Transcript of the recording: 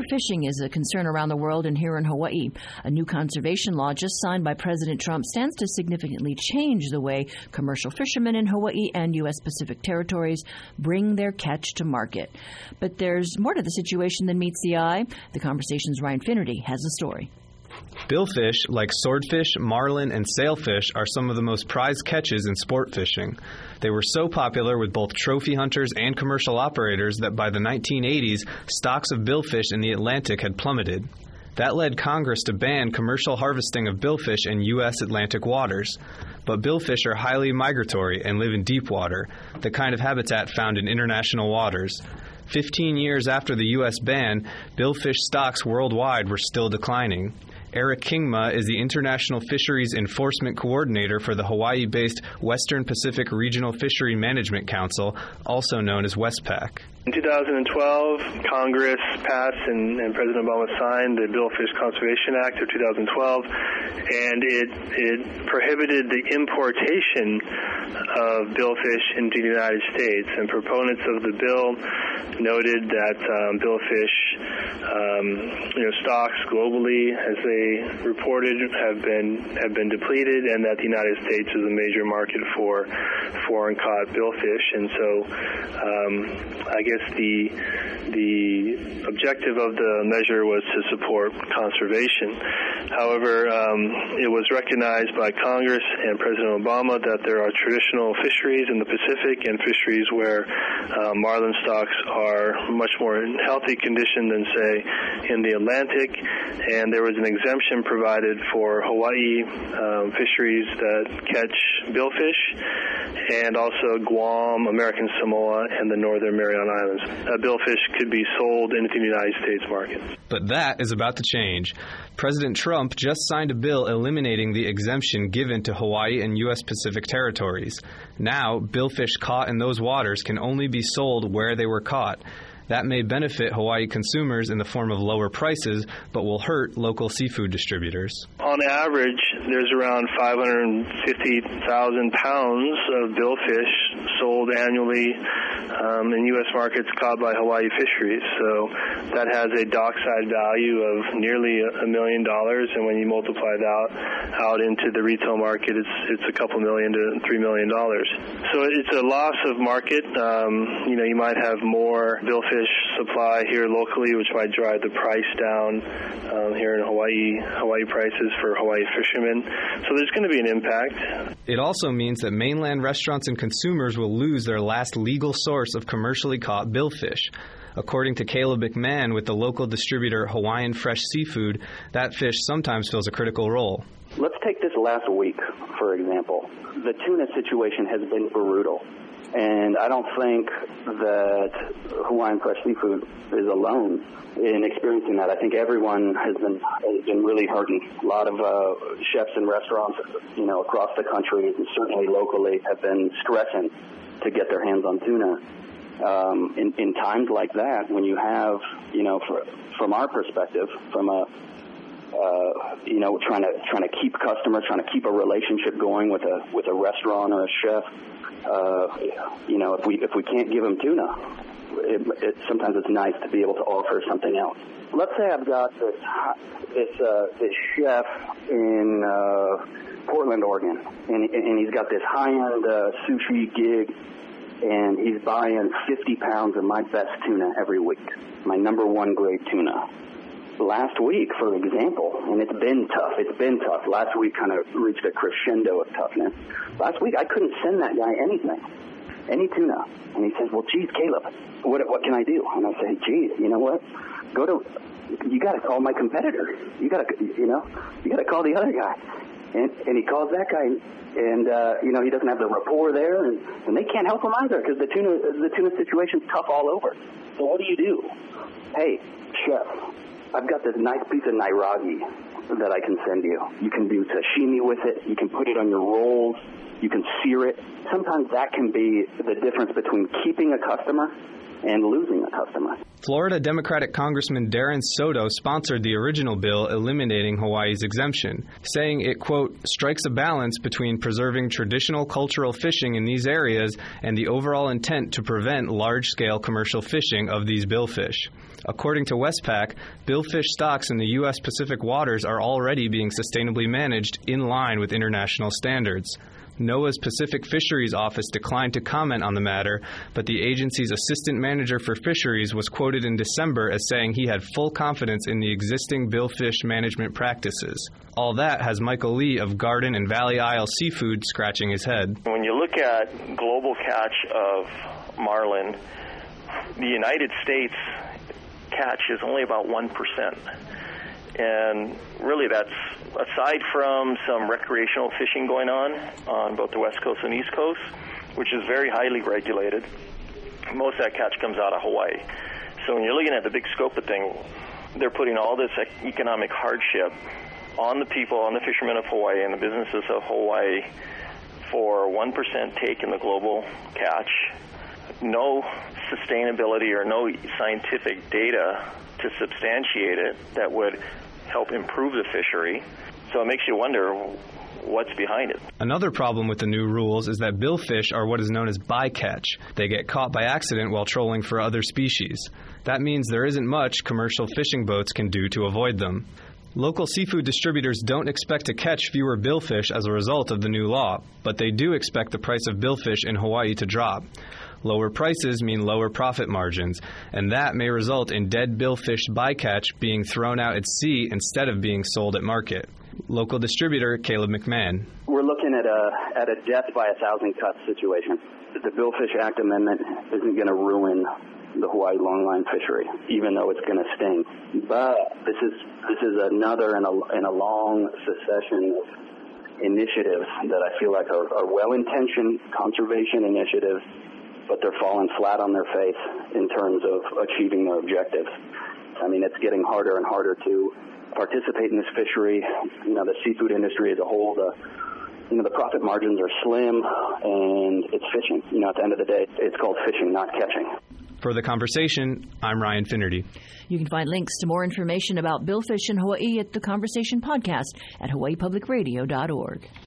Overfishing is a concern around the world and here in Hawaii. A new conservation law just signed by President Trump stands to significantly change the way commercial fishermen in Hawaii and U.S. Pacific territories bring their catch to market. But there's more to the situation than meets the eye. The Conversation's Ryan Finnerty has the story. Billfish, like swordfish, marlin, and sailfish, are some of the most prized catches in sport fishing. They were so popular with both trophy hunters and commercial operators that by the 1980s, stocks of billfish in the Atlantic had plummeted. That led Congress to ban commercial harvesting of billfish in U.S. Atlantic waters. But billfish are highly migratory and live in deep water, the kind of habitat found in international waters. 15 years after the U.S. ban, billfish stocks worldwide were still declining. Eric Kingma is the International Fisheries Enforcement Coordinator for the Hawaii-based Western Pacific Regional Fishery Management Council, also known as WestPAC. In 2012, Congress passed and President Obama signed the Billfish Conservation Act of 2012, and it prohibited the importation of billfish into the United States. And proponents of the bill noted that billfish stocks globally, as they reported, have been depleted, and that the United States is a major market for foreign caught billfish. And so I guess the objective of the measure was to support conservation. However, it was recognized by Congress and President Obama that there are traditional fisheries in the Pacific and fisheries where marlin stocks are much more in healthy condition than, say, in the Atlantic. And there was an exemption provided for Hawaii fisheries that catch billfish, and also Guam, American Samoa, and the Northern Mariana Islands. Billfish could be sold into the United States market. But that is about to change. President Trump just signed a bill eliminating the exemption given to Hawaii and U.S. Pacific territories. Now, billfish caught in those waters can only be sold where they were caught. That may benefit Hawaii consumers in the form of lower prices, but will hurt local seafood distributors. On average, there's around 550,000 pounds of billfish sold annually in U.S. markets caught by Hawaii fisheries. So that has a dockside value of nearly $1 million, and when you multiply that out into the retail market, it's a couple million to $3 million. So it's a loss of market. You might have more billfish supply here locally, which might drive the price down here in Hawaii prices for Hawaii fishermen. So there's going to be an impact. It also means that mainland restaurants and consumers will lose their last legal source of commercially caught billfish. According to Caleb McMahon with the local distributor Hawaiian Fresh Seafood, that fish sometimes fills a critical role. Let's take this last week, for example. The tuna situation has been brutal. And I don't think that Hawaiian Fresh Seafood is alone in experiencing that. I think everyone has been really hurting. A lot of chefs and restaurants, across the country and certainly locally have been stressing to get their hands on tuna. In times like that, when you have, from our perspective, from a trying to keep customers, trying to keep a relationship going with a restaurant or a chef. If we can't give them tuna, sometimes it's nice to be able to offer something else. Let's say I've got this chef in Portland, Oregon, and he's got this high-end sushi gig, and he's buying 50 pounds of my best tuna every week, my number one grade tuna. Last week, for example, and it's been tough. Last week kind of reached a crescendo of toughness. Last week, I couldn't send that guy any tuna. And he says, well, geez, Caleb, what can I do? And I say, geez, you know what? You got to call my competitor. You got to call the other guy. And he calls that guy, and he doesn't have the rapport there, and they can't help him either because the tuna situation's tough all over. So what do? Hey, chef, I've got this nice piece of nairagi that I can send you. You can do sashimi with it. You can put it on your rolls. You can sear it. Sometimes that can be the difference between keeping a customer and losing a customer. Florida Democratic Congressman Darren Soto sponsored the original bill eliminating Hawaii's exemption, saying it, quote, strikes a balance between preserving traditional cultural fishing in these areas and the overall intent to prevent large-scale commercial fishing of these billfish. According to Westpac, billfish stocks in the U.S. Pacific waters are already being sustainably managed in line with international standards. NOAA's Pacific Fisheries Office declined to comment on the matter, but the agency's assistant manager for fisheries was quoted in December as saying he had full confidence in the existing billfish management practices. All that has Michael Lee of Garden and Valley Isle Seafood scratching his head. When you look at global catch of marlin, the United States catch is only about 1%. And really that's aside from some recreational fishing going on both the West Coast and East Coast, which is very highly regulated. Most of that catch comes out of Hawaii. So when you're looking at the big scope of things, they're putting all this economic hardship on the people, on the fishermen of Hawaii and the businesses of Hawaii for 1% take in the global catch. No sustainability or no scientific data to substantiate it that would help improve the fishery. So it makes you wonder what's behind it. Another problem with the new rules is that billfish are what is known as bycatch. They get caught by accident while trolling for other species. That means there isn't much commercial fishing boats can do to avoid them. Local seafood distributors don't expect to catch fewer billfish as a result of the new law, but they do expect the price of billfish in Hawaii to drop. Lower prices mean lower profit margins, and that may result in dead billfish bycatch being thrown out at sea instead of being sold at market. Local distributor Caleb McMahon. We're looking at a death by 1,000 cuts situation. The Billfish Act amendment isn't going to ruin the Hawaii longline fishery, even though it's going to sting. But this is another in a long succession of initiatives that I feel like are well-intentioned conservation initiatives, but they're falling flat on their face in terms of achieving their objectives. I mean, it's getting harder and harder to participate in this fishery. You know, the seafood industry as a whole, the profit margins are slim, and it's fishing. You know, at the end of the day, it's called fishing, not catching. For The Conversation, I'm Ryan Finnerty. You can find links to more information about billfish in Hawaii at The Conversation podcast at hawaiipublicradio.org.